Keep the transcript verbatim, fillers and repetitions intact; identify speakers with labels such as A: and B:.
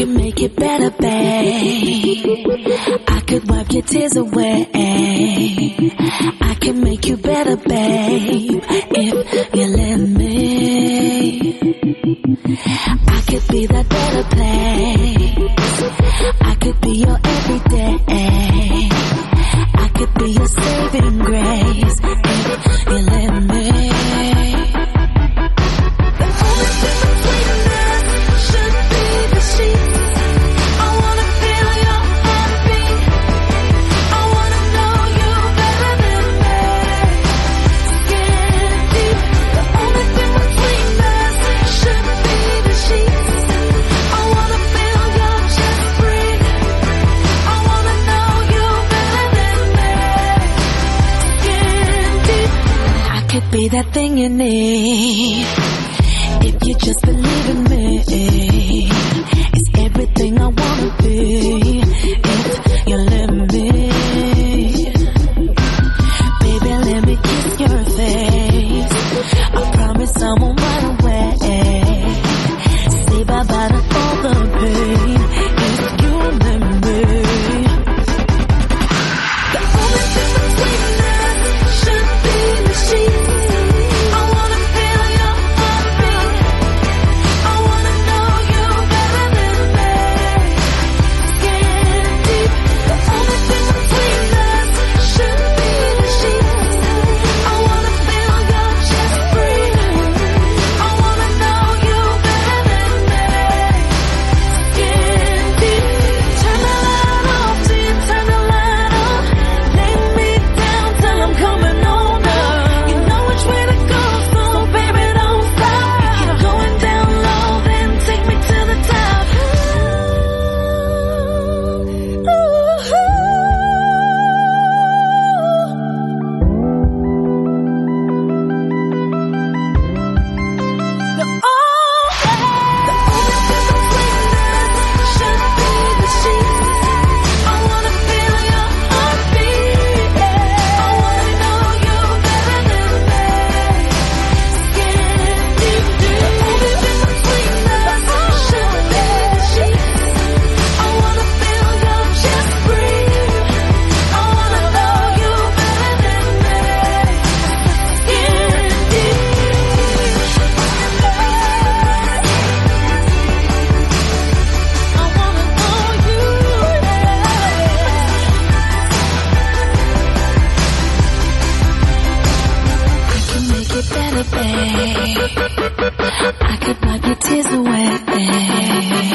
A: can make it better, babe. I could wipe your tears away. I can make you better, babe, if you let me. I could be that better place. I could be your everyday. I could be your saving grace if you let me. The only thing between us should be the sheets. I wanna feel your heartbeat. I wanna know you better than me. Skin deep. The only thing between us should be the sheets. I wanna feel your chest breathe. I wanna know you better than me. Skin deep. I could be that thing you need. If you just believe in me, it's everything I wanna be. If you let me, baby, let me kiss your face. I promise I won't run away. Say bye bye to all the pain. If you let me. The only thing between us should be the sheets. I wanna feel your heartbeat. I wanna know you better than me. Skin deep. The only thing between us should be the sheets. I wanna feel your chest breathe. I wanna know you better than me. Skin deep. Turn the light off till you turn the light on. Lay me down till I'm coming over. You know which way to go, so baby don't stop. Keep going down low, then take me to the top. The only thing between us should be the sheets. I wanna feel your heartbeat. I wanna know you better than me. Skin deep. The only thing between us should be the sheets. I wanna feel your chest breathe. I wanna know you better than me. Skin deep. I wanna know you. I can make it better, babe. I could wipe your tears away.